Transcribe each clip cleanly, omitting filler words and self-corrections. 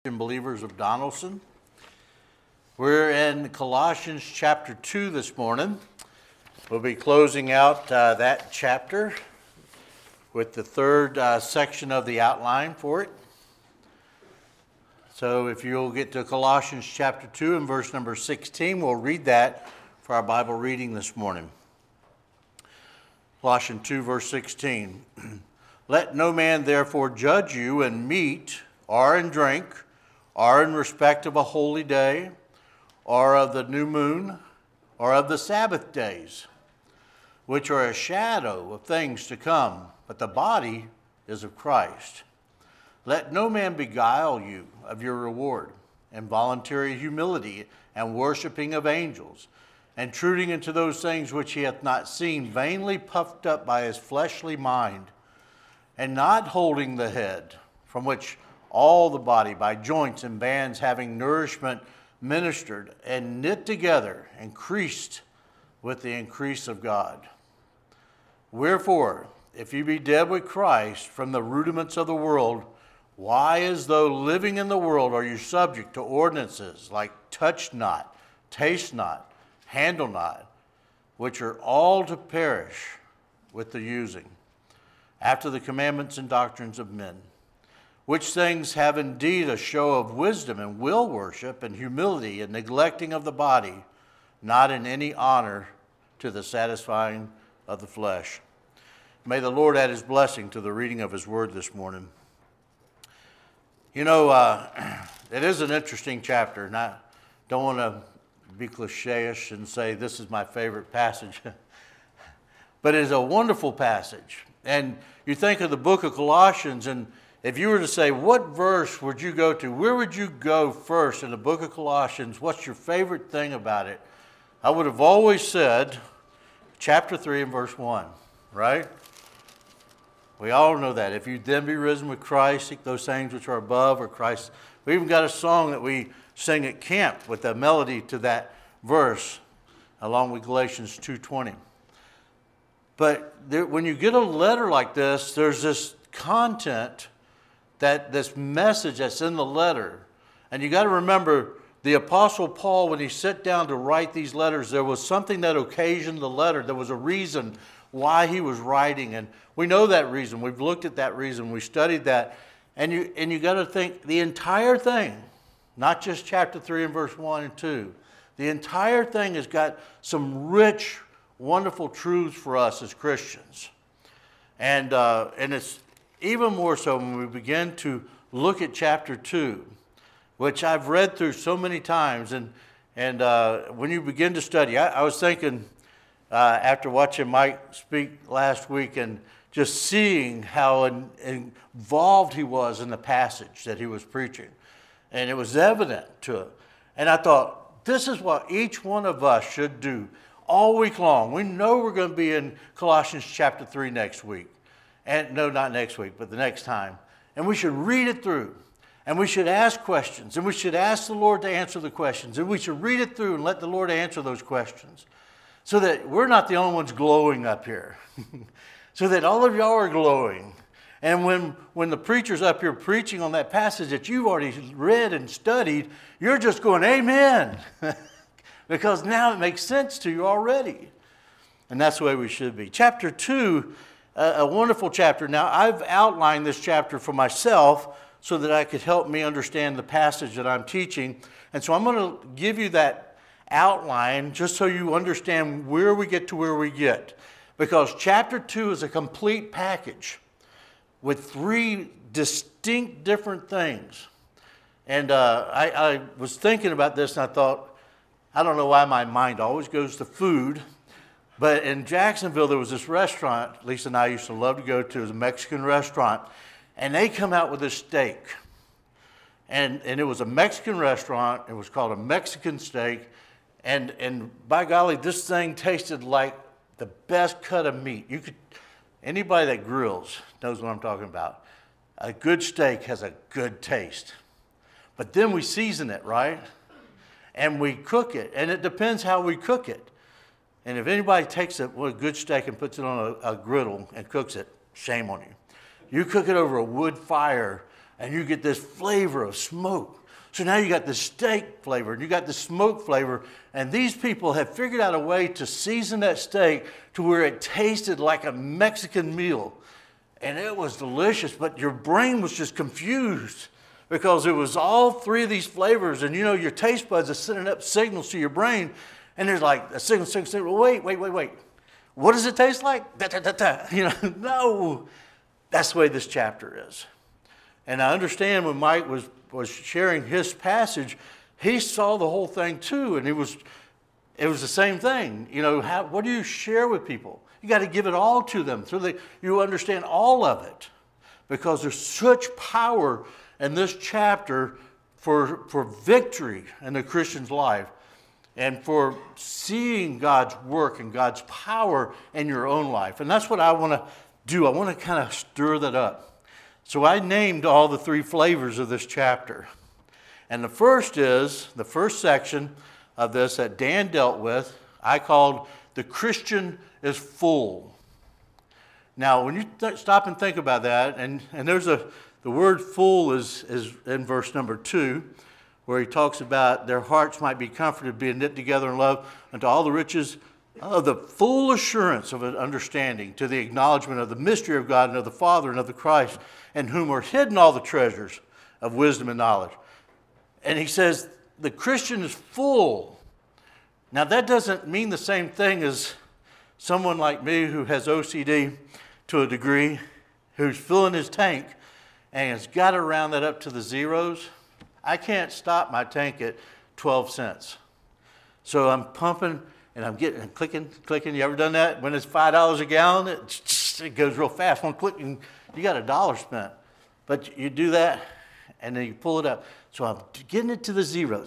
Believers of Donaldson. We're in Colossians chapter 2 this morning. We'll be closing out that chapter with the third section of the outline for it. So if you'll get to Colossians chapter 2 and verse number 16, we'll read that for our Bible reading this morning. Colossians 2 verse 16. Let no man therefore judge you in meat or in drink, or in respect of a holy day, or of the new moon, or of the Sabbath days, which are a shadow of things to come, but the body is of Christ. Let no man beguile you of your reward, involuntary humility, and worshiping of angels, intruding into those things which he hath not seen, vainly puffed up by his fleshly mind, and not holding the head, from which all the body by joints and bands having nourishment ministered and knit together, increased with the increase of God. Wherefore, if you be dead with Christ from the rudiments of the world, why as though living in the world are you subject to ordinances like touch not, taste not, handle not, which are all to perish with the using, after the commandments and doctrines of men? Which things have indeed a show of wisdom and will worship and humility and neglecting of the body, not in any honor to the satisfying of the flesh. May the Lord add his blessing to the reading of his word this morning. You know, it is an interesting chapter, and I don't want to be cliche-ish and say this is my favorite passage, but it is a wonderful passage. And you think of the book of Colossians, and if you were to say, what verse would you go to? Where would you go first in the book of Colossians? What's your favorite thing about it? I would have always said chapter 3 and verse 1, right? We all know that. If you then be risen with Christ, seek those things which are above, or Christ. We even got a song that we sing at camp with the melody to that verse, along with Galatians 2:20. But when you get a letter like this, there's this content, that this message that's in the letter. And you got to remember, the Apostle Paul, when he sat down to write these letters, there was something that occasioned the letter. There was a reason why he was writing. And we know that reason. We've looked at that reason. We studied that. And you got to think the entire thing, not just chapter 3 and verse 1 and 2. The entire thing has got some rich, wonderful truths for us as Christians. And it's even more so when we begin to look at chapter 2, which I've read through so many times. And when you begin to study, I was thinking after watching Mike speak last week and just seeing how involved he was in the passage that he was preaching. And it was evident to it. And I thought, this is what each one of us should do all week long. We know we're going to be in Colossians chapter 3 next week. And no, not next week, but the next time. And we should read it through. And we should ask questions. And we should ask the Lord to answer the questions. And we should read it through and let the Lord answer those questions. So that we're not the only ones glowing up here. So that all of y'all are glowing. And when the preacher's up here preaching on that passage that you've already read and studied, you're just going, amen. Because now it makes sense to you already. And that's the way we should be. Chapter 2, a wonderful chapter. Now, I've outlined this chapter for myself so that I could help me understand the passage that I'm teaching. And so I'm going to give you that outline just so you understand where we get to where we get. Because chapter 2 is a complete package with 3 distinct different things. And I was thinking about this and I thought, I don't know why my mind always goes to food. But in Jacksonville, there was this restaurant Lisa and I used to love to go to. It was a Mexican restaurant. And they come out with this steak. And it was a Mexican restaurant. It was called a Mexican steak. And by golly, this thing tasted like the best cut of meat. Anybody that grills knows what I'm talking about. A good steak has a good taste. But then we season it, right? And we cook it. And it depends how we cook it. And if anybody takes a good steak and puts it on a griddle and cooks it, shame on you. You cook it over a wood fire, and you get this flavor of smoke. So now you got the steak flavor, and you got the smoke flavor, and these people have figured out a way to season that steak to where it tasted like a Mexican meal. And it was delicious, but your brain was just confused because it was all three of these flavors, and you know your taste buds are sending up signals to your brain, and there's like a signal, wait. What does it taste like? Da, da, da, da. You know, no. That's the way this chapter is. And I understand when Mike was sharing his passage, he saw the whole thing too, and it was the same thing. You know, what do you share with people? You got to give it all to them so that you understand all of it, because there's such power in this chapter for victory in the Christian's life and for seeing God's work and God's power in your own life. And that's what I want to do. I want to kind of stir that up. So I named all the three flavors of this chapter. And the first section of this that Dan dealt with, I called "The Christian is Full." Now, when you stop and think about that, and there's the word "full" is in verse number 2, where he talks about their hearts might be comforted, being knit together in love, unto all the riches of the full assurance of an understanding, to the acknowledgement of the mystery of God and of the Father and of the Christ, in whom are hidden all the treasures of wisdom and knowledge. And he says the Christian is full. Now that doesn't mean the same thing as someone like me who has OCD to a degree, who's filling his tank and has got to round that up to the zeros. I can't stop my tank at 12 cents. So I'm pumping and I'm clicking. You ever done that? When it's $5 a gallon, it goes real fast. One click and you got $1 spent. But you do that and then you pull it up. So I'm getting it to the zeros.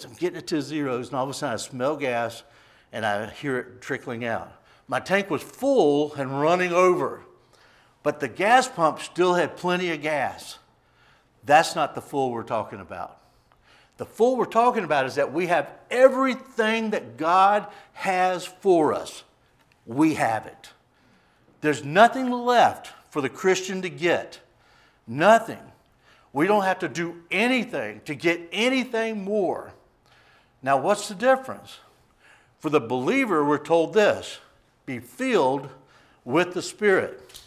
And all of a sudden I smell gas and I hear it trickling out. My tank was full and running over, but the gas pump still had plenty of gas. That's not the full we're talking about. The full we're talking about is that we have everything that God has for us. We have it. There's nothing left for the Christian to get. Nothing. We don't have to do anything to get anything more. Now, what's the difference? For the believer, we're told this: be filled with the Spirit.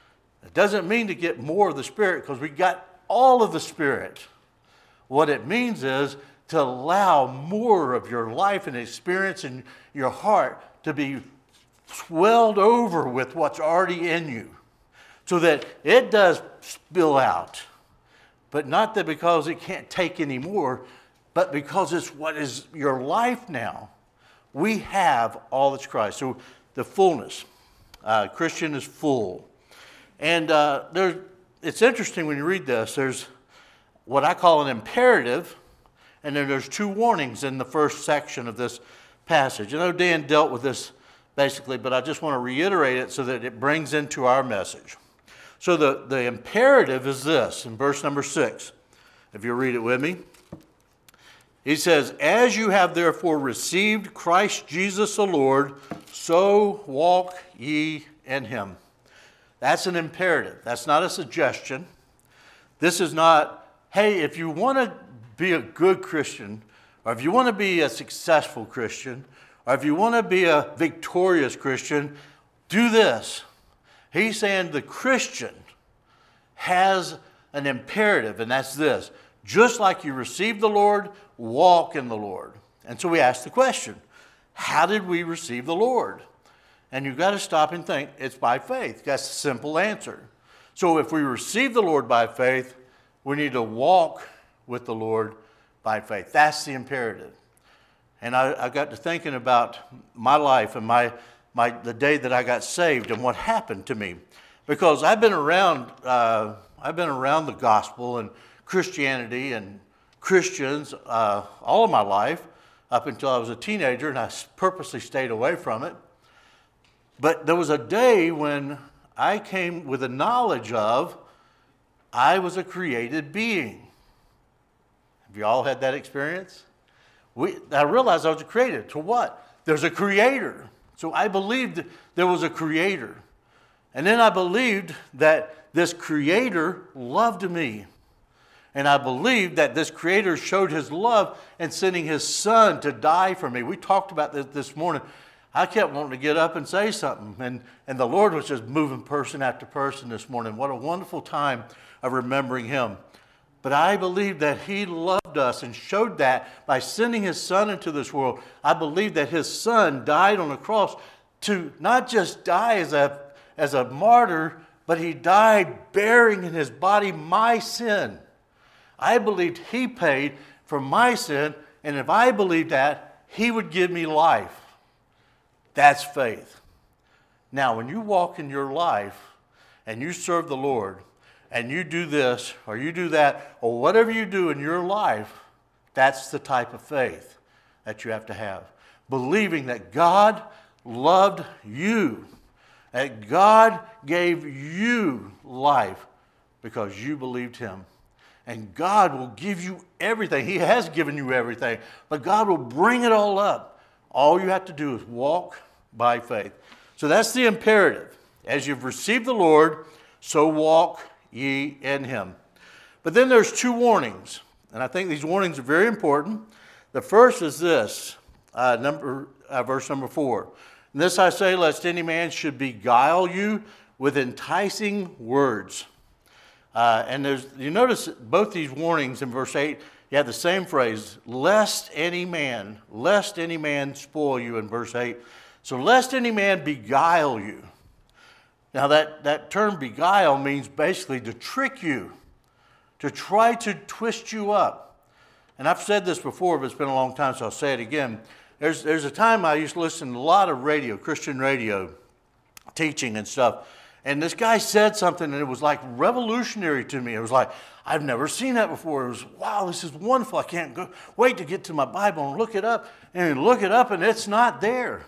It doesn't mean to get more of the Spirit, because we got all of the Spirit. What it means is to allow more of your life and experience and your heart to be swelled over with what's already in you, so that it does spill out. But not that because it can't take any more, but because it's what is your life now. We have all that's Christ. So the fullness. Christian is full. And it's interesting when you read this. There's what I call an imperative, and then there's two warnings in the first section of this passage. I know Dan dealt with this basically, but I just want to reiterate it so that it brings into our message. So the imperative is this, in verse number 6, if you read it with me. He says, "As you have therefore received Christ Jesus the Lord, so walk ye in him." That's an imperative. That's not a suggestion. This is not, hey, if you want to be a good Christian, or if you want to be a successful Christian, or if you want to be a victorious Christian, do this. He's saying the Christian has an imperative, and that's this: just like you received the Lord, walk in the Lord. And so we ask the question, how did we receive the Lord? And you've got to stop and think, it's by faith. That's a simple answer. So if we receive the Lord by faith, we need to walk with the Lord by faith. That's the imperative. And I got to thinking about my life and the day that I got saved and what happened to me, because I've been around the gospel and Christianity and Christians all of my life up until I was a teenager, and I purposely stayed away from it. But there was a day when I came with a knowledge of I was a created being. Have you all had that experience? I realized I was created. To what? There's a creator. So I believed there was a creator. And then I believed that this creator loved me. And I believe that this Creator showed his love in sending his Son to die for me. We talked about this morning. I kept wanting to get up and say something, and the Lord was just moving person after person this morning. What a wonderful time of remembering him. But I believe that he loved us and showed that by sending his Son into this world. I believe that his Son died on the cross to not just die as a martyr, but he died bearing in his body my sin. I believed he paid for my sin, and if I believed that, he would give me life. That's faith. Now, when you walk in your life and you serve the Lord and you do this or you do that or whatever you do in your life, that's the type of faith that you have to have. Believing that God loved you, that God gave you life because you believed him. And God will give you everything. He has given you everything. But God will bring it all up. All you have to do is walk by faith. So that's the imperative. As you've received the Lord, so walk ye in him. But then there's two warnings. And I think these warnings are very important. The first is this, verse number 4. And this I say, lest any man should beguile you with enticing words. And you notice both these warnings in verse 8, you have the same phrase, lest any man spoil you in verse 8. So lest any man beguile you. Now that term beguile means basically to trick you, to try to twist you up. And I've said this before, but it's been a long time, so I'll say it again. There's a time I used to listen to a lot of radio, Christian radio, teaching and stuff. And this guy said something, and it was like revolutionary to me. It was like, I've never seen that before. It was, wow, this is wonderful. I can't wait to get to my Bible and look it up. And look it up, and it's not there.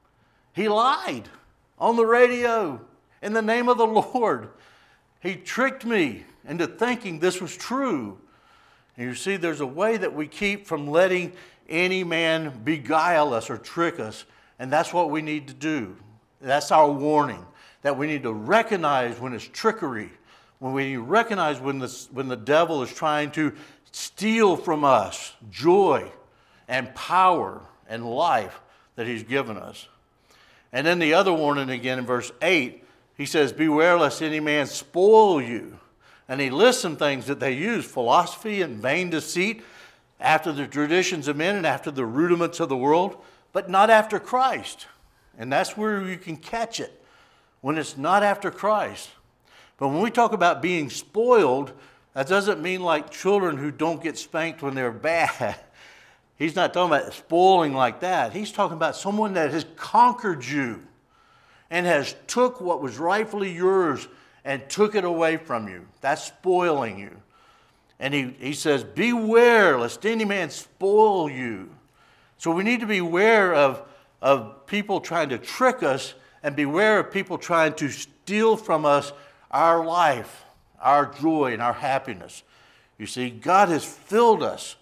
He lied on the radio in the name of the Lord. He tricked me into thinking this was true. And you see, there's a way that we keep from letting any man beguile us or trick us. And that's what we need to do. That's our warning. That we need to recognize when it's trickery, when we recognize when the devil is trying to steal from us joy and power and life that he's given us. And then the other warning again in verse 8, he says, beware lest any man spoil you. And he lists some things that they use, philosophy and vain deceit, after the traditions of men and after the rudiments of the world, but not after Christ. And that's where you can catch it. When it's not after Christ. But when we talk about being spoiled, that doesn't mean like children who don't get spanked when they're bad. He's not talking about spoiling like that. He's talking about someone that has conquered you and has took what was rightfully yours and took it away from you. That's spoiling you. And he says, beware lest any man spoil you. So we need to be aware of people trying to trick us and beware of people trying to steal from us our life, our joy, and our happiness. You see, God has filled us.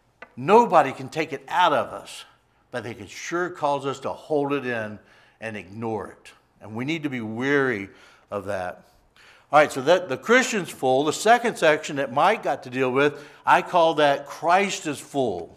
Nobody can take it out of us, but they can sure cause us to hold it in and ignore it. And we need to be wary of that. All right, so that the Christian's full. The second section that Mike got to deal with, I call that Christ is full.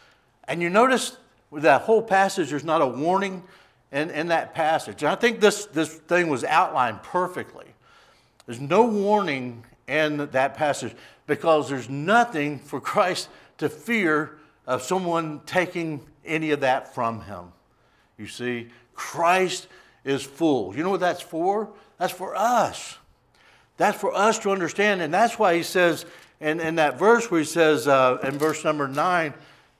And you notice with that whole passage, there's not a warning in that passage. And I think this thing was outlined perfectly. There's no warning in that passage because there's nothing for Christ to fear of someone taking any of that from him. You see, Christ is full. You know what that's for? That's for us. That's for us to understand. And that's why he says in that verse where he says in verse number 9,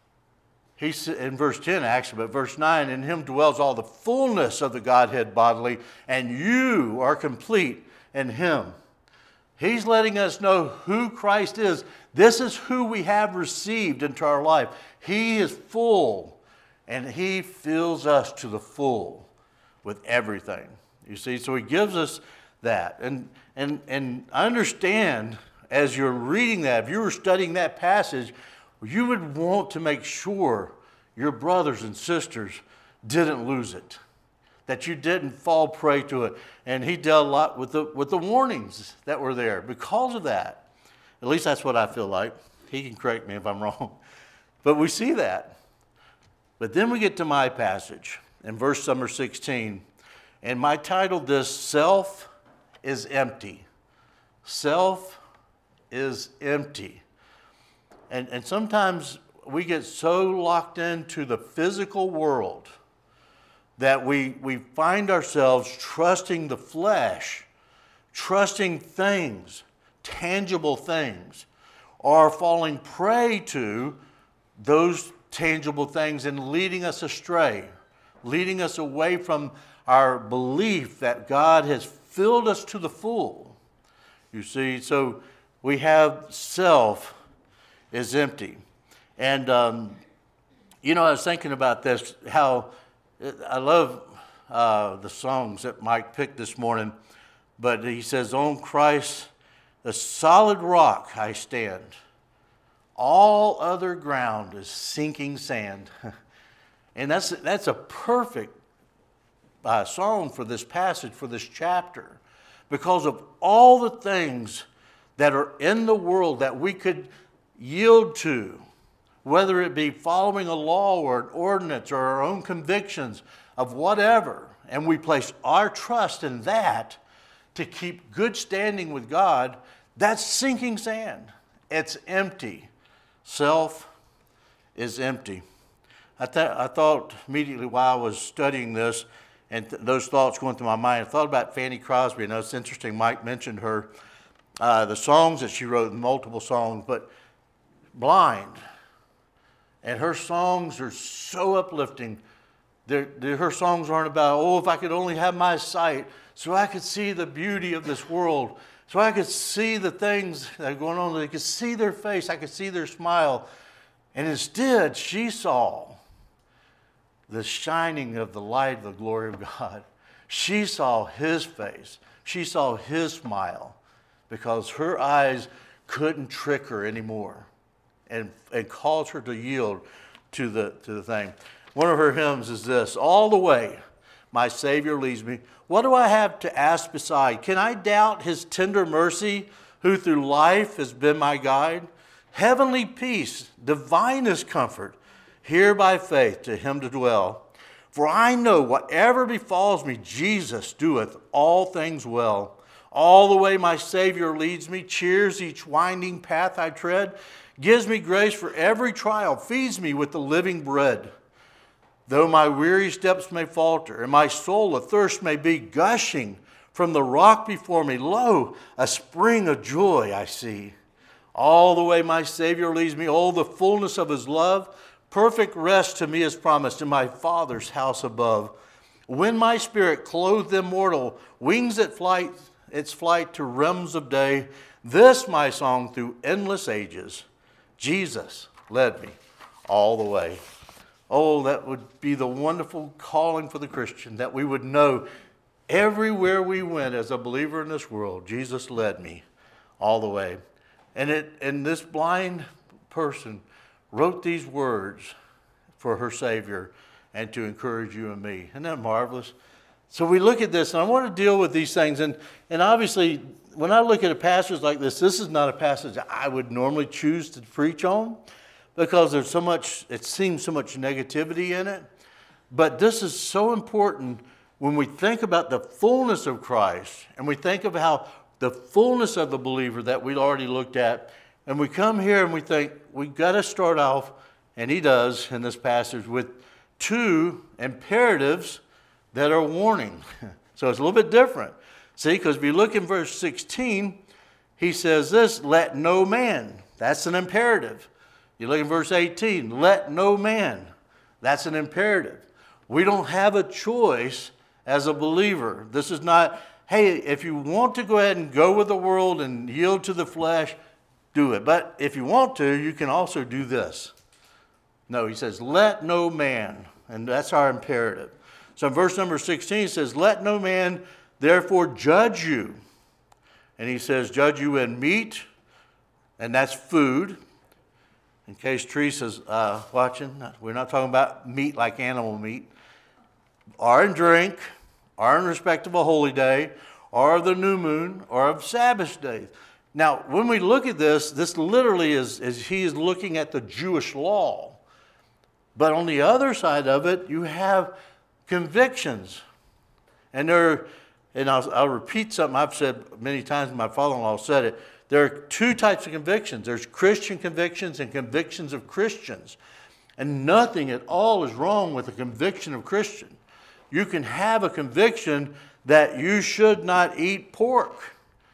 he's in verse 10 actually, but verse 9, in him dwells all the fullness of the Godhead bodily, and you are complete in him. He's letting us know who Christ is. This is who we have received into our life. He is full, and he fills us to the full with everything. You see, so he gives us that. And I understand as you're reading that, if you were studying that passage, you would want to make sure your brothers and sisters didn't lose it, that you didn't fall prey to it. And he dealt a lot with the warnings that were there because of that. At least that's what I feel like. He can correct me if I'm wrong. But we see that. But then we get to my passage in verse number 16. And I titled this, Self is Empty. Self is empty. And sometimes we get so locked into the physical world that we find ourselves trusting the flesh, trusting things, tangible things, or falling prey to those tangible things and leading us astray, leading us away from our belief that God has filled us to the full. You see, so we have self is empty. And, I was thinking about this, how I love the songs that Mike picked this morning, but he says, on Christ, the solid rock I stand. All other ground is sinking sand. And that's a perfect song for this passage, for this chapter, because of all the things that are in the world that we could yield to, whether it be following a law or an ordinance or our own convictions of whatever, and we place our trust in that to keep good standing with God, that's sinking sand. It's empty. Self is empty. I thought immediately while I was studying this, and those thoughts going through my mind, I thought about Fanny Crosby. And it's interesting, Mike mentioned her, the songs that she wrote, multiple songs, but blind. And her songs are so uplifting. Her songs aren't about, if I could only have my sight so I could see the beauty of this world, so I could see the things that are going on. I could see their face. I could see their smile. And instead, she saw the shining of the light of the glory of God. She saw His face. She saw His smile because her eyes couldn't trick her anymore and cause her to yield to the thing. One of her hymns is this: all the way my Savior leads me. What do I have to ask beside? Can I doubt His tender mercy, who through life has been my guide? Heavenly peace, divinest comfort, here by faith to Him to dwell. For I know whatever befalls me, Jesus doeth all things well. All the way my Savior leads me, cheers each winding path I tread, gives me grace for every trial, feeds me with the living bread. Though my weary steps may falter, and my soul athirst may be, gushing from the rock before me, lo, a spring of joy I see. All the way my Savior leads me, oh, the fullness of His love, perfect rest to me is promised in my Father's house above. When my spirit, clothed immortal, wings its flight to realms of day, this my song through endless ages, Jesus led me all the way. Oh, that would be the wonderful calling for the Christian, that we would know everywhere we went as a believer in this world, Jesus led me all the way. And this blind person wrote these words for her Savior and to encourage you and me. Isn't that marvelous? So we look at this, and I want to deal with these things. And obviously, when I look at a passage like this is not a passage I would normally choose to preach on because there's so much, it seems so much negativity in it. But this is so important when we think about the fullness of Christ and we think of how the fullness of the believer that we'd already looked at, and we come here and we think we've got to start off, and he does in this passage, with two imperatives that are warning. So it's a little bit different. See, because if you look in verse 16, he says this, let no man. That's an imperative. You look in verse 18, let no man. That's an imperative. We don't have a choice as a believer. This is not, hey, if you want to go ahead and go with the world and yield to the flesh, do it. But if you want to, you can also do this. No, he says, let no man. And that's our imperative. So in verse number 16, he says, let no man therefore judge you. And he says, judge you in meat, and that's food. In case Teresa's watching, we're not talking about meat like animal meat. Or in drink, or in respect of a holy day, or of the new moon, or of Sabbath days. Now, when we look at this literally is he is looking at the Jewish law. But on the other side of it, you have convictions. And I'll repeat something I've said many times, my father-in-law said it. There are two types of convictions. There's Christian convictions and convictions of Christians. And nothing at all is wrong with a conviction of Christian. You can have a conviction that you should not eat pork.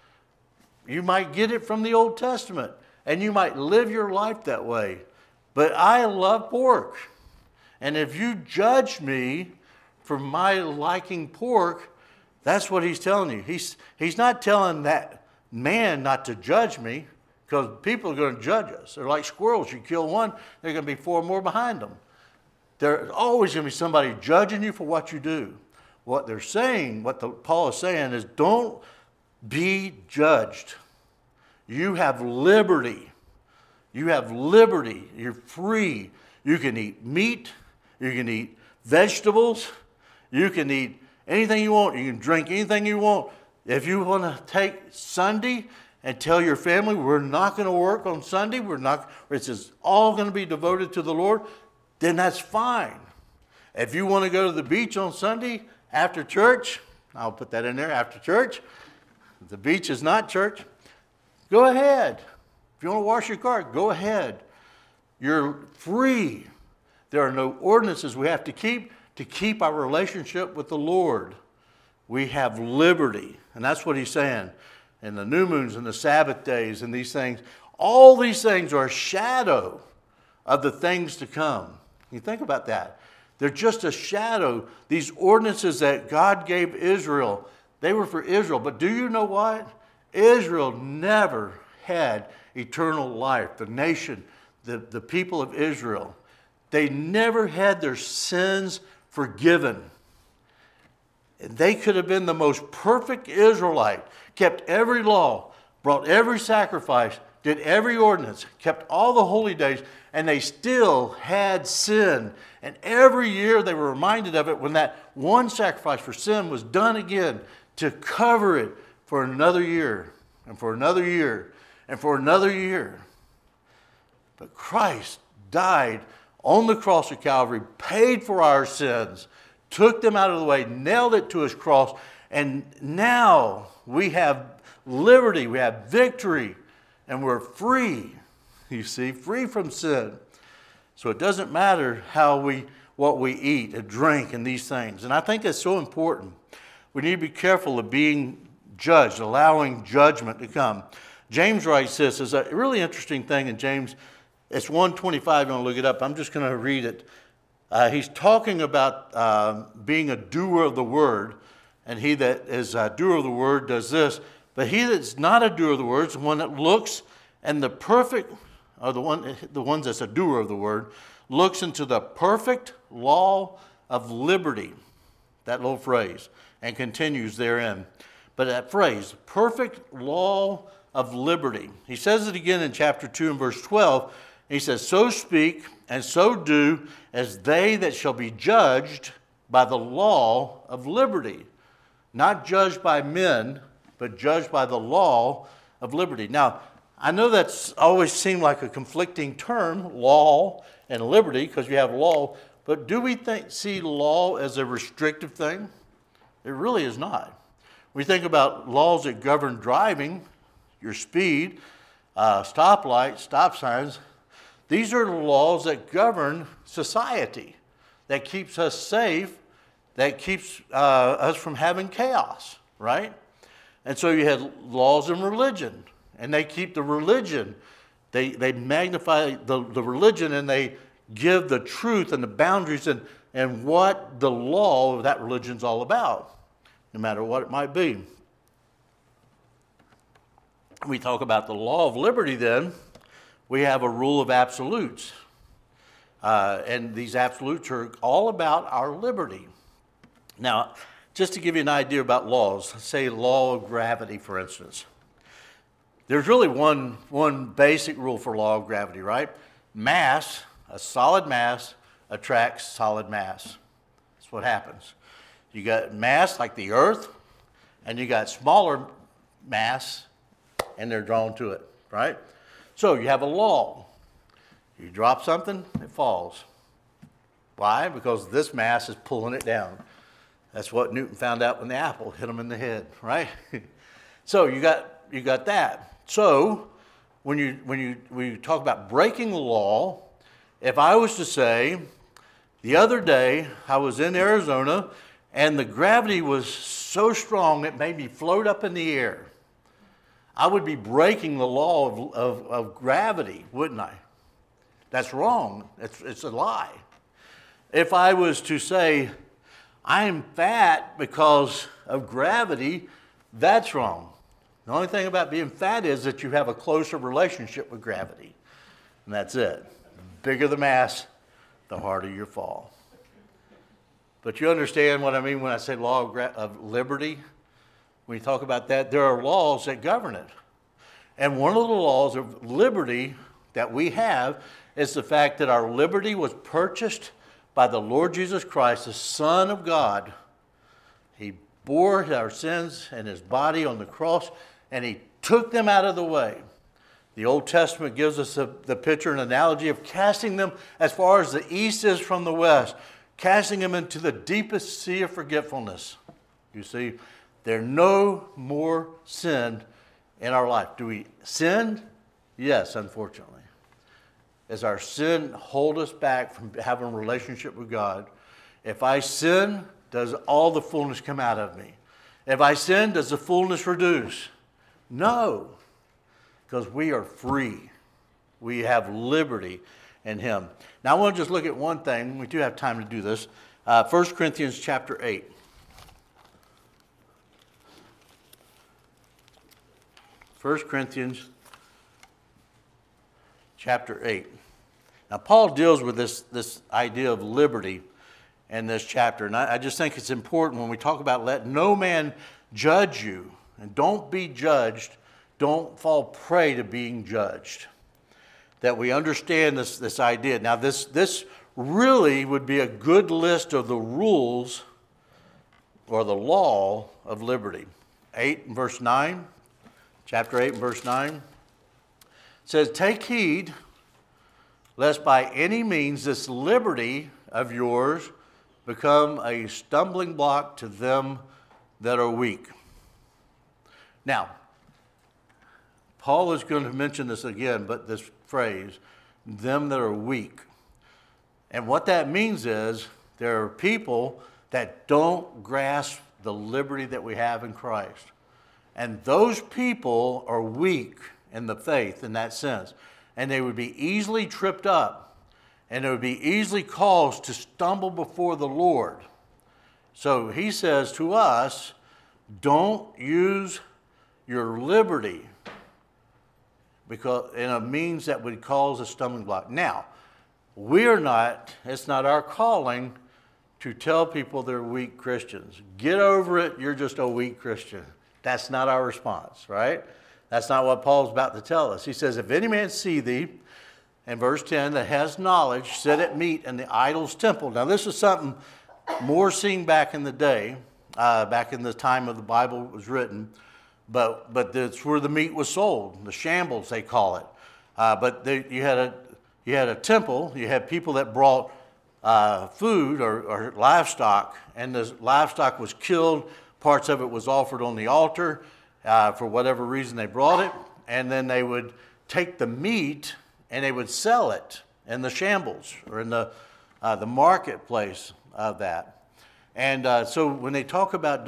You might get it from the Old Testament, and you might live your life that way. But I love pork. And if you judge me for my liking pork, that's what he's telling you. He's not telling that man not to judge me, because people are going to judge us. They're like squirrels. You kill one, there are going to be four more behind them. There's always going to be somebody judging you for what you do. What they're saying, Paul is saying is, don't be judged. You have liberty. You have liberty. You're free. You can eat meat. You can eat vegetables. You can eat anything you want. You can drink anything you want. If you want to take Sunday and tell your family, we're not going to work on Sunday, it's just all going to be devoted to the Lord, then that's fine. If you want to go to the beach on Sunday after church, I'll put that in there, after church. The beach is not church. Go ahead. If you want to wash your car, go ahead. You're free. There are no ordinances we have to keep our relationship with the Lord. We have liberty. And that's what he's saying. And the new moons and the Sabbath days and these things, all these things are a shadow of the things to come. You think about that. They're just a shadow. These ordinances that God gave Israel, they were for Israel. But do you know what? Israel never had eternal life. The nation, the people of Israel, they never had their sins forgiven. They could have been the most perfect Israelite, kept every law, brought every sacrifice, did every ordinance, kept all the holy days, and they still had sin. And every year they were reminded of it when that one sacrifice for sin was done again to cover it for another year, and for another year, and for another year. But Christ died on the cross of Calvary, paid for our sins, took them out of the way, nailed it to his cross, and now we have liberty, we have victory, and we're free, you see, free from sin. So it doesn't matter what we eat and drink and these things. And I think that's so important. We need to be careful of being judged, allowing judgment to come. James writes this. It's a really interesting thing in James. It's 1:25. You're going to look it up. I'm just going to read it. He's talking about being a doer of the word, and he that is a doer of the word does this. But he that's not a doer of the word is the one that looks, and the perfect, or the one that's a doer of the word, looks into the perfect law of liberty. That little phrase, and continues therein. But that phrase, perfect law of liberty. He says it again in chapter 2 and verse 12. He says, so speak and so do as they that shall be judged by the law of liberty. Not judged by men, but judged by the law of liberty. Now, I know that's always seemed like a conflicting term, law and liberty, because you have law. But do we see law as a restrictive thing? It really is not. We think about laws that govern driving, your speed, stoplights, stop signs. These are the laws that govern society, that keeps us safe, that keeps us from having chaos, right? And so you have laws in religion, and they keep the religion. They magnify the religion, and they give the truth and the boundaries and what the law of that religion's all about, no matter what it might be. We talk about the law of liberty then. We have a rule of absolutes. And these absolutes are all about our liberty. Now, just to give you an idea about laws, say law of gravity, for instance. There's really one basic rule for law of gravity, right? Mass, a solid mass, attracts solid mass. That's what happens. You got mass like the earth, and you got smaller mass and they're drawn to it, right? So you have a law. You drop something, it falls. Why? Because this mass is pulling it down. That's what Newton found out when the apple hit him in the head, right? So you got that. So when you talk about breaking the law, if I was to say, the other day I was in Arizona and the gravity was so strong it made me float up in the air, I would be breaking the law of gravity, wouldn't I? That's wrong. It's a lie. If I was to say, I am fat because of gravity, that's wrong. The only thing about being fat is that you have a closer relationship with gravity. And that's it. The bigger the mass, the harder your fall. But you understand what I mean when I say law of liberty? When you talk about that, there are laws that govern it. And one of the laws of liberty that we have is the fact that our liberty was purchased by the Lord Jesus Christ, the Son of God. He bore our sins in his body on the cross, and he took them out of the way. The Old Testament gives us the picture and analogy of casting them as far as the east is from the west, casting them into the deepest sea of forgetfulness. You see, there's no more sin in our life. Do we sin? Yes, unfortunately. Does our sin hold us back from having a relationship with God? If I sin, does all the fullness come out of me? If I sin, does the fullness reduce? No, because we are free. We have liberty in him. Now I want to just look at one thing. We do have time to do this. 1 Corinthians chapter 8. 1 Corinthians chapter 8. Now, Paul deals with this idea of liberty in this chapter. And I just think it's important when we talk about let no man judge you. And don't be judged. Don't fall prey to being judged. That we understand this idea. Now, this really would be a good list of the rules or the law of liberty. 8 and verse 9. Chapter 8 and verse 9. Says, take heed, lest by any means this liberty of yours become a stumbling block to them that are weak. Now, Paul is going to mention this again, but this phrase, them that are weak. And what that means is there are people that don't grasp the liberty that we have in Christ. And those people are weak in the faith in that sense. And they would be easily tripped up. And they would be easily caused to stumble before the Lord. So he says to us, don't use your liberty because in a means that would cause a stumbling block. Now, it's not our calling to tell people they're weak Christians. Get over it, you're just a weak Christian. That's not our response, right? That's not what Paul's about to tell us. He says, if any man see thee, in verse 10, that has knowledge, sit at meat in the idol's temple. Now this is something more seen back in the day, back in the time of the Bible was written, but that's where the meat was sold, the shambles they call it. You had a temple, you had people that brought food or livestock, and the livestock was killed. Parts of it was offered on the altar for whatever reason they brought it, and then they would take the meat and they would sell it in the shambles or in the marketplace of that. And so when they talk about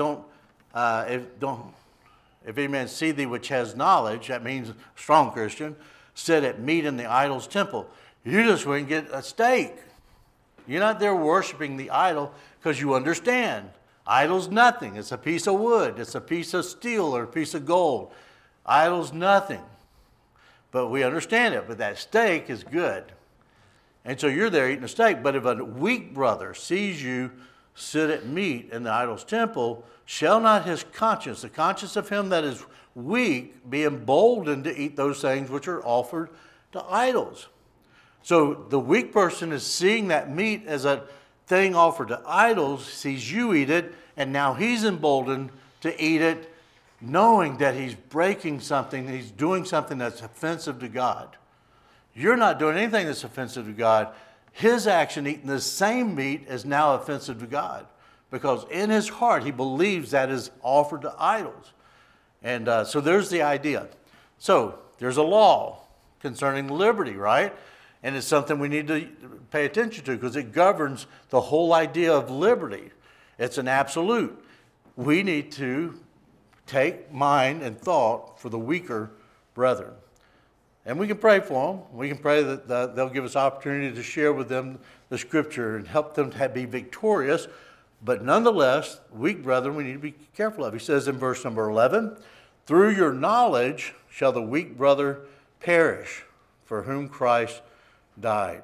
if any man see thee which has knowledge, that means strong Christian, sit at meat in the idol's temple. You just went and get a steak. You're not there worshiping the idol because you understand. Idol's nothing. It's a piece of wood. It's a piece of steel or a piece of gold. Idol's nothing. But we understand it. But that steak is good. And so you're there eating a steak. But if a weak brother sees you sit at meat in the idol's temple, shall not his conscience, the conscience of him that is weak, be emboldened to eat those things which are offered to idols? So the weak person is seeing that meat as a thing offered to idols, sees you eat it, and now he's emboldened to eat it knowing that he's breaking something, he's doing something that's offensive to God. You're not doing anything that's offensive to God. His action eating the same meat is now offensive to God, because in his heart he believes that is offered to idols. And so there's the idea. So there's a law concerning liberty, right? And it's something we need to pay attention to because it governs the whole idea of liberty. It's an absolute. We need to take mind and thought for the weaker brethren. And we can pray for them. We can pray that they'll give us opportunity to share with them the scripture and help them to be victorious. But nonetheless, weak brethren, we need to be careful of. He says in verse number 11, through your knowledge shall the weak brother perish, for whom Christ died.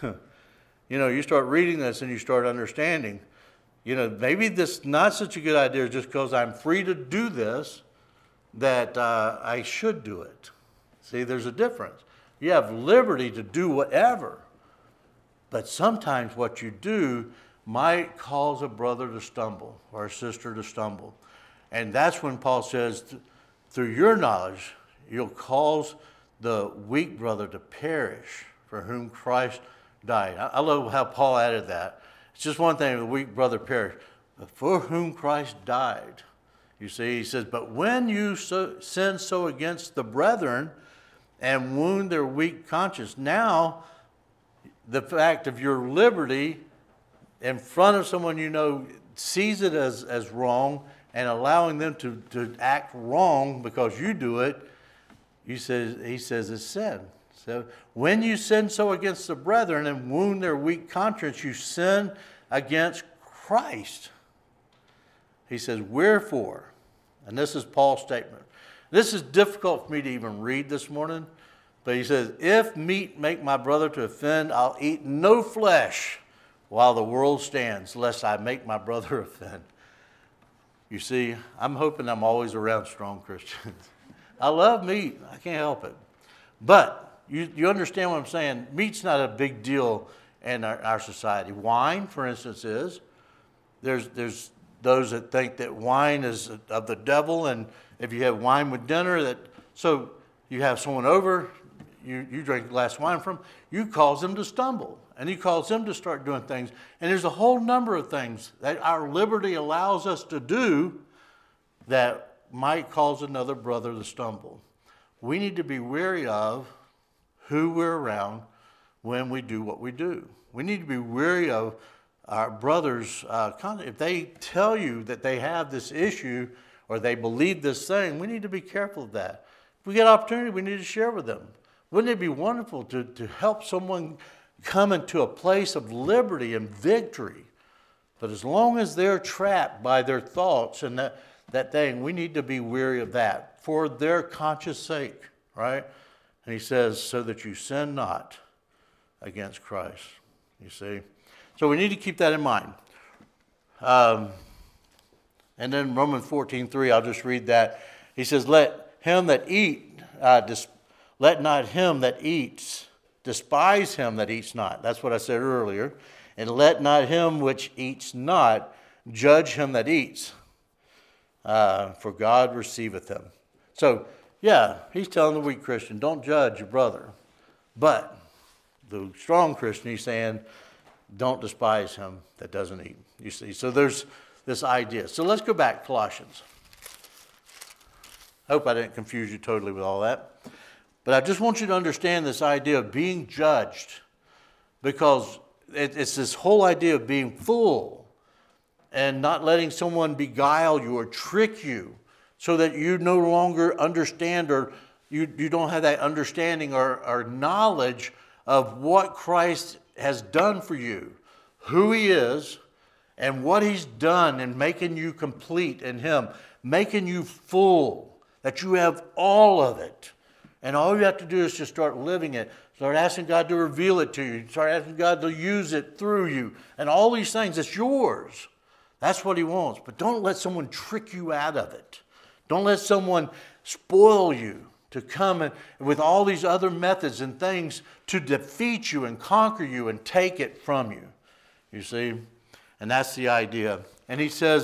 You start reading this and you start understanding, maybe this is not such a good idea just because I'm free to do this, that I should do it. See, there's a difference. You have liberty to do whatever, but sometimes what you do might cause a brother to stumble or a sister to stumble. And that's when Paul says, through your knowledge, you'll cause the weak brother to perish, for whom Christ died. I love how Paul added that. It's just one thing, the weak brother perished, but for whom Christ died. You see, he says, but when you sin so against the brethren and wound their weak conscience, now the fact of your liberty in front of someone sees it as wrong and allowing them to act wrong because you do it, he says it's sin. So when you sin so against the brethren and wound their weak conscience, you sin against Christ. He says, wherefore, and this is Paul's statement. This is difficult for me to even read this morning, but he says, if meat make my brother to offend, I'll eat no flesh while the world stands, lest I make my brother offend. You see, I'm hoping I'm always around strong Christians. I love meat. I can't help it. But you understand what I'm saying? Meat's not a big deal in our society. Wine, for instance, is. There's those that think that wine is of the devil, and if you have wine with dinner, so you have someone over, you drink a glass of wine from, you cause them to stumble, and you cause them to start doing things. And there's a whole number of things that our liberty allows us to do that might cause another brother to stumble. We need to be wary of who we're around when we do what we do. We need to be wary of our brothers. If they tell you that they have this issue or they believe this thing, we need to be careful of that. If we get opportunity, we need to share with them. Wouldn't it be wonderful to help someone come into a place of liberty and victory? But as long as they're trapped by their thoughts and that thing, we need to be wary of that for their conscious sake, right? And he says, so that you sin not against Christ, you see. So we need to keep that in mind. And then Romans 14:3, I'll just read that. He says, let not him that eats despise him that eats not. That's what I said earlier. And let not him which eats not judge him that eats, for God receiveth him. So, yeah, he's telling the weak Christian, don't judge your brother. But the strong Christian, he's saying, don't despise him that doesn't eat. You see, so there's this idea. So let's go back, Colossians. I hope I didn't confuse you totally with all that. But I just want you to understand this idea of being judged, because it's this whole idea of being full and not letting someone beguile you or trick you so that you no longer understand, or you don't have that understanding or knowledge of what Christ has done for you, who he is, and what he's done in making you complete in him, making you full, that you have all of it. And all you have to do is just start living it. Start asking God to reveal it to you. Start asking God to use it through you. And all these things, it's yours. That's what he wants. But don't let someone trick you out of it. Don't let someone spoil you to come with all these other methods and things to defeat you and conquer you and take it from you. You see? And that's the idea. And he says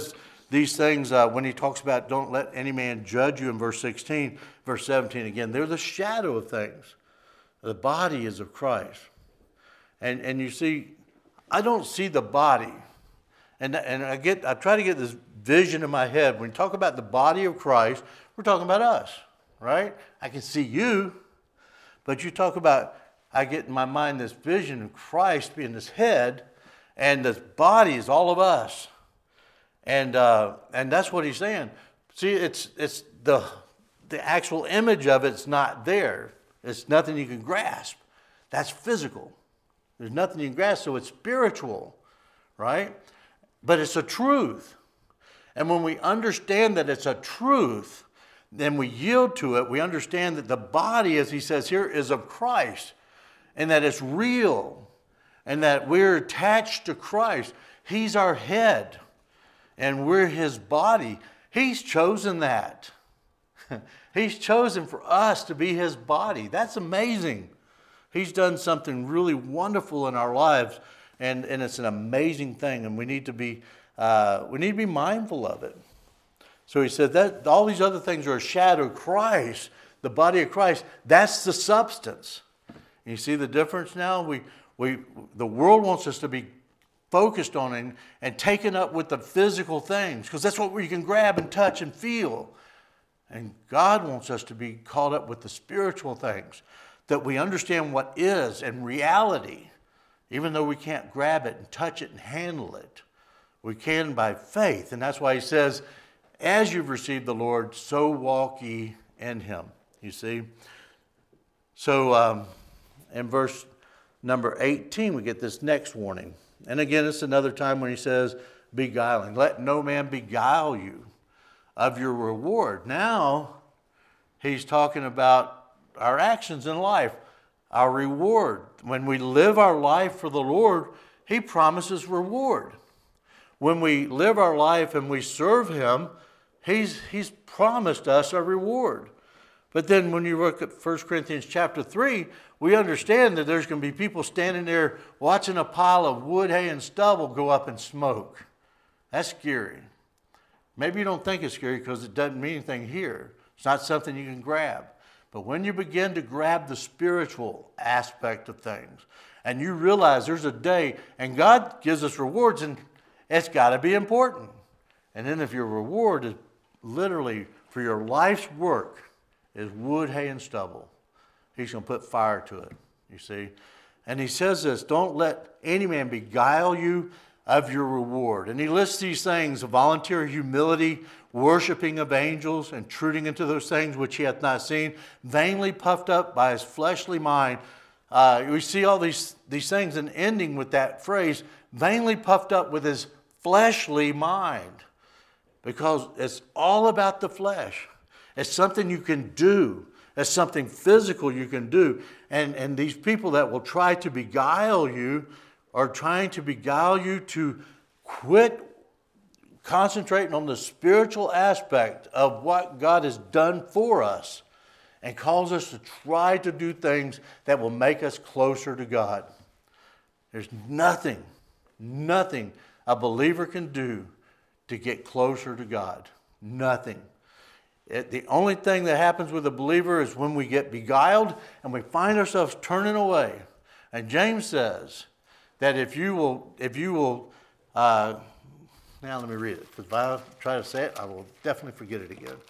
these things, when he talks about don't let any man judge you in verse 16, verse 17 again, they're the shadow of things. The body is of Christ. And you see, I don't see the body. And I try to get this vision in my head. When you talk about the body of Christ, we're talking about us, right? I can see you, but you talk about, I get in my mind this vision of Christ being this head, and this body is all of us. And that's what he's saying. See, it's the actual image of it's not there. It's nothing you can grasp. That's physical. There's nothing you can grasp, so it's spiritual, right? But it's a truth. And when we understand that it's a truth, then we yield to it. We understand that the body, as he says here, is of Christ, and that it's real, and that we're attached to Christ. He's our head, and we're his body. He's chosen that. He's chosen for us to be his body. That's amazing. He's done something really wonderful in our lives, and it's an amazing thing, and we need to be mindful of it. So he said that all these other things are a shadow of Christ, the body of Christ. That's the substance. And you see the difference now? The world wants us to be focused on and taken up with the physical things, because that's what we can grab and touch and feel. And God wants us to be caught up with the spiritual things, that we understand what is and reality, even though we can't grab it and touch it and handle it. We can by faith. And that's why he says, as you've received the Lord, so walk ye in him. You see? So in verse number 18, we get this next warning. And again, it's another time when he says, beguiling. Let no man beguile you of your reward. Now, he's talking about our actions in life, our reward. When we live our life for the Lord, he promises reward. When we live our life and we serve him, he's promised us a reward. But then when you look at 1 Corinthians chapter 3, we understand that there's going to be people standing there watching a pile of wood, hay, and stubble go up in smoke. That's scary. Maybe you don't think it's scary because it doesn't mean anything here. It's not something you can grab. But when you begin to grab the spiritual aspect of things, and you realize there's a day, and God gives us rewards, and it's got to be important. And then if your reward is literally for your life's work is wood, hay, and stubble, he's going to put fire to it, you see. And he says this, don't let any man beguile you of your reward. And he lists these things, volunteer humility, worshiping of angels, intruding into those things which he hath not seen, vainly puffed up by his fleshly mind. We see all these things, and ending with that phrase, vainly puffed up with his fleshly mind. Because it's all about the flesh. It's something you can do. It's something physical you can do. And these people that will try to beguile you are trying to beguile you to quit concentrating on the spiritual aspect of what God has done for us and cause us to try to do things that will make us closer to God. There's nothing a believer can do to get closer to God. Nothing. The only thing that happens with a believer is when we get beguiled and we find ourselves turning away. And James says that if you will, now let me read it, because if I try to say it, I will definitely forget it again.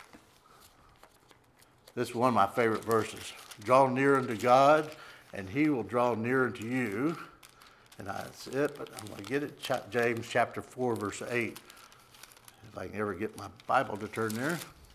This is one of my favorite verses. Draw near unto God, and he will draw near unto you. And that's it, but I'm going to get it. James chapter 4, verse 8. If I can ever get my Bible to turn there.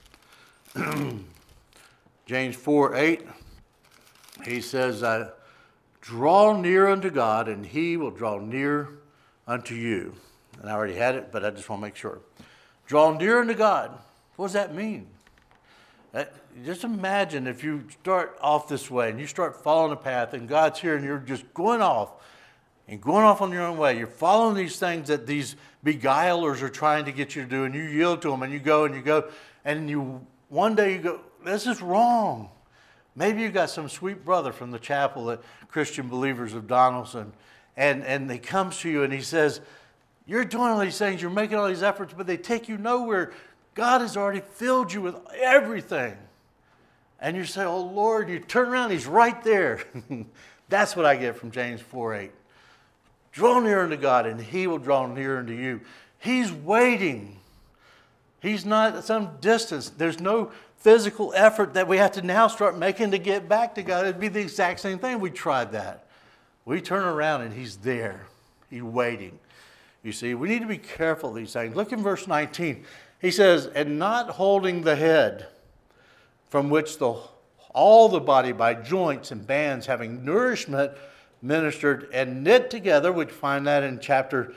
James 4:8, he says, draw near unto God, and he will draw near unto you. And I already had it, but I just want to make sure. Draw near unto God. What does that mean? Just imagine if you start off this way, and you start following a path, and God's here, and you're just going off on your own way. You're following these things that these beguilers are trying to get you to do, and you yield to them, and you go, and one day you go, this is wrong. Maybe you got some sweet brother from the chapel at Christian Believers of Donaldson, and he comes to you and he says, You're doing all these things, you're making all these efforts, but they take you nowhere. God has already filled you with everything. And you say, oh Lord, you turn around, he's right there. That's what I get from James 4:8. Draw near unto God, and he will draw near unto you. He's waiting. He's not at some distance. There's no physical effort that we have to now start making to get back to God. It'd be the exact same thing. We tried that. We turn around and he's there. He's waiting. You see, we need to be careful of these things. Look in verse 19. He says, and not holding the head, from which all the body by joints and bands having nourishment ministered and knit together, which find that in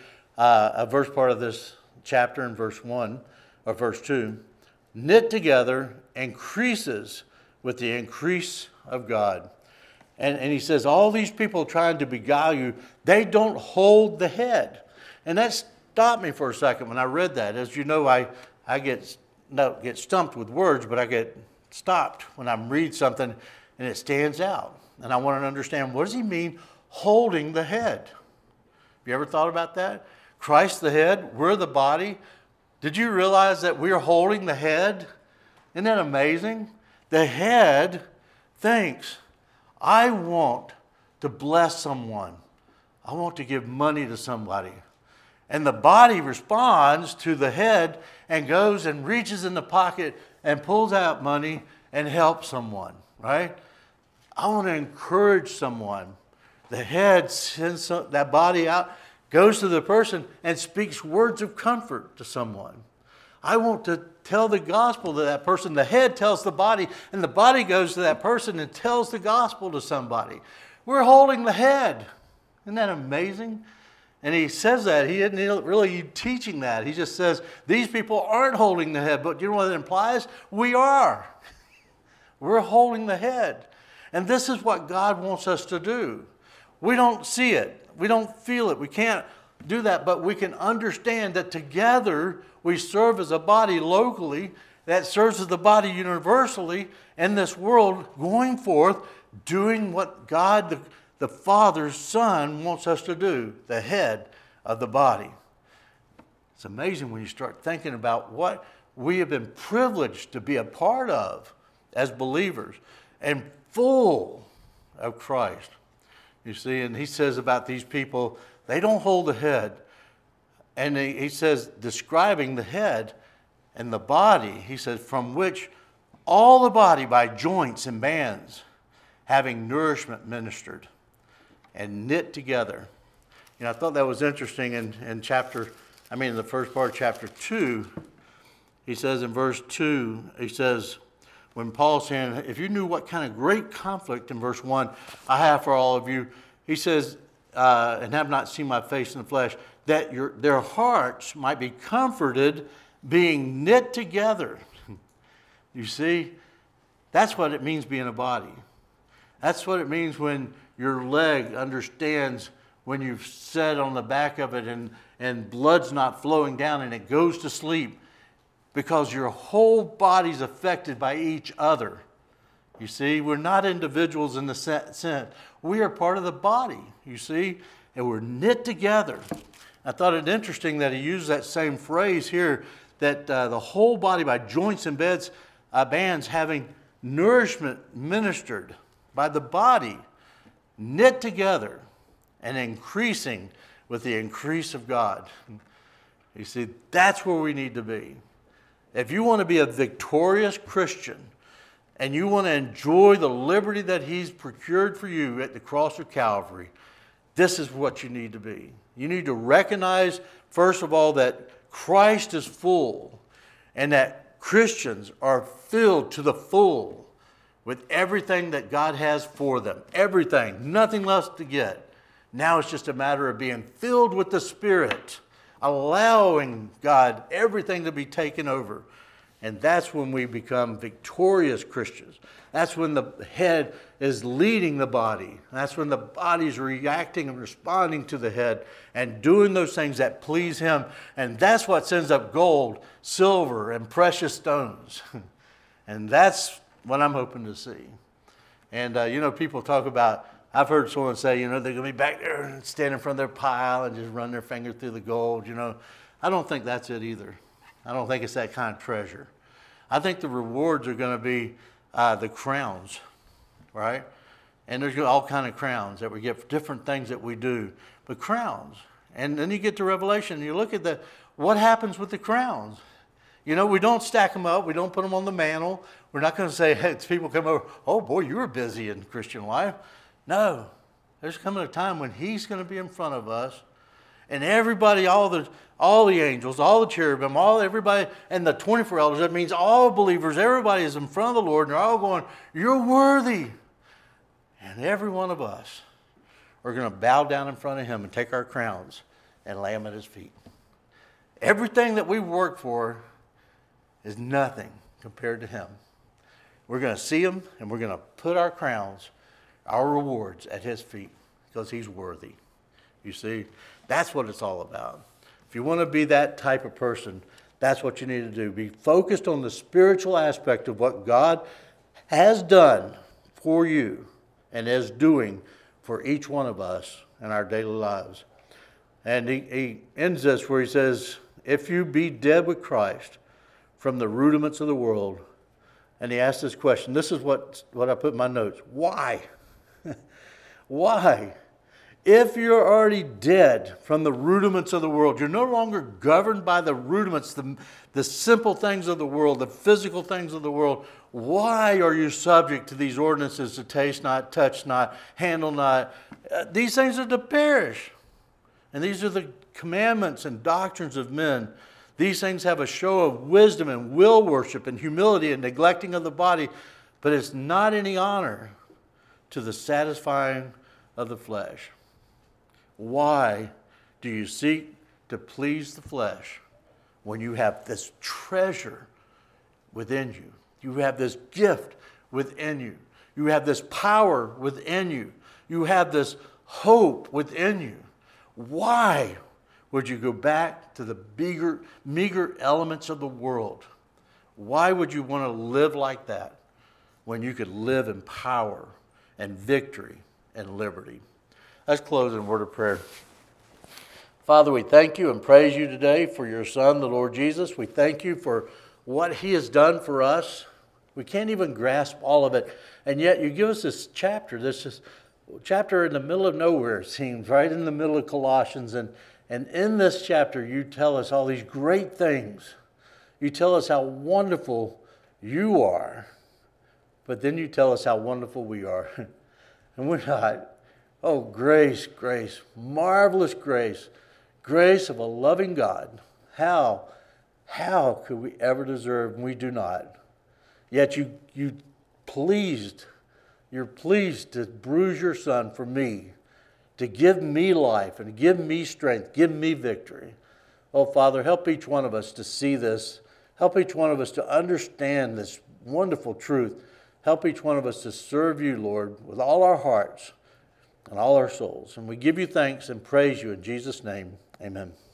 a verse part of this chapter in verse 1 or verse 2, knit together increases with the increase of God. And he says, all these people trying to beguile you, they don't hold the head. And that stopped me for a second when I read that. As you know, I get stumped with words, but I get stopped when I read something and it stands out. And I want to understand, what does he mean holding the head? Have you ever thought about that? Christ the head, we're the body. Did you realize that we're holding the head? Isn't that amazing? The head thinks, I want to bless someone. I want to give money to somebody. And the body responds to the head and goes and reaches in the pocket and pulls out money and helps someone, right? I want to encourage someone. The head sends that body out, goes to the person and speaks words of comfort to someone. I want to tell the gospel to that person. The head tells the body, and the body goes to that person and tells the gospel to somebody. We're holding the head. Isn't that amazing? And he says that. He isn't really teaching that. He just says, these people aren't holding the head. But you know what it implies? We are. We're holding the head. And this is what God wants us to do. We don't see it. We don't feel it. We can't do that. But we can understand that together we serve as a body locally that serves as the body universally in this world, going forth, doing what God, the Father's Son, wants us to do, the head of the body. It's amazing when you start thinking about what we have been privileged to be a part of as believers and full of Christ. You see, and he says about these people, they don't hold the head. And he says, describing the head and the body, he says, from which all the body by joints and bands, having nourishment ministered and knit together. You know, I thought that was interesting in the first part of chapter 2. He says in verse 2, he says, when Paul's saying, if you knew what kind of great conflict in verse 1 I have for all of you, he says, and have not seen my face in the flesh, that their hearts might be comforted, being knit together. You see, that's what it means being a body. That's what it means when your leg understands when you've sat on the back of it and blood's not flowing down and it goes to sleep because your whole body's affected by each other. You see, we're not individuals in the sense. We are part of the body, you see, and we're knit together. I thought it interesting that he used that same phrase here, that the whole body by joints and bands having nourishment ministered by the body, knit together and increasing with the increase of God. You see, that's where we need to be. If you want to be a victorious Christian and you want to enjoy the liberty that he's procured for you at the cross of Calvary, this is what you need to be. You need to recognize, first of all, that Christ is full and that Christians are filled to the full with everything that God has for them. Everything. Nothing less to get. Now it's just a matter of being filled with the Spirit, allowing God everything to be taken over. And that's when we become victorious Christians. That's when the head is leading the body. That's when the body is reacting and responding to the head and doing those things that please him. And that's what sends up gold, silver, and precious stones. And that's what I'm hoping to see. And, people talk about I've heard someone say, they're going to be back there and stand in front of their pile and just run their finger through the gold, I don't think that's it either. I don't think it's that kind of treasure. I think the rewards are going to be the crowns, right? And there's all kind of crowns that we get for different things that we do, but crowns. And then you get to Revelation, and you look at what happens with the crowns. We don't stack them up. We don't put them on the mantle. We're not going to say, hey, people come over, oh boy, you were busy in Christian life. No, there's coming a time when he's going to be in front of us, and everybody, all the angels, all the cherubim, everybody, and the 24 elders, that means all believers, everybody is in front of the Lord, and they're all going, you're worthy. And every one of us are going to bow down in front of him and take our crowns and lay them at his feet. Everything that we work for is nothing compared to him. We're going to see him, and we're going to put our crowns, our rewards at his feet, because he's worthy. You see, that's what it's all about. If you want to be that type of person, that's what you need to do. Be focused on the spiritual aspect of what God has done for you and is doing for each one of us in our daily lives. And he ends this where he says, if you be dead with Christ from the rudiments of the world, and he asks this question. This is what I put in my notes. Why? Why? If you're already dead from the rudiments of the world, you're no longer governed by the rudiments, the simple things of the world, the physical things of the world, why are you subject to these ordinances to taste not, touch not, handle not? These things are to perish. And these are the commandments and doctrines of men. These things have a show of wisdom and will worship and humility and neglecting of the body, but it's not any honor to the satisfying of the flesh. Why do you seek to please the flesh when you have this treasure within you? You have this gift within you. You have this power within you. You have this hope within you. Why would you go back to the meager elements of the world? Why would you want to live like that when you could live in power and victory and liberty? Let's close in a word of prayer. Father, we thank you and praise you today for your Son, the Lord Jesus. We thank you for what he has done for us. We can't even grasp all of it. And yet you give us this chapter in the middle of nowhere, it seems, right in the middle of Colossians. And in this chapter, you tell us all these great things. You tell us how wonderful you are. But then you tell us how wonderful we are. And we're not. Oh, grace, grace, marvelous grace, grace of a loving God. How could we ever deserve, and we do not? Yet you're pleased to bruise your Son for me, to give me life and give me strength, give me victory. Oh, Father, help each one of us to see this. Help each one of us to understand this wonderful truth. Help each one of us to serve you, Lord, with all our hearts and all our souls. And we give you thanks and praise you in Jesus' name. Amen.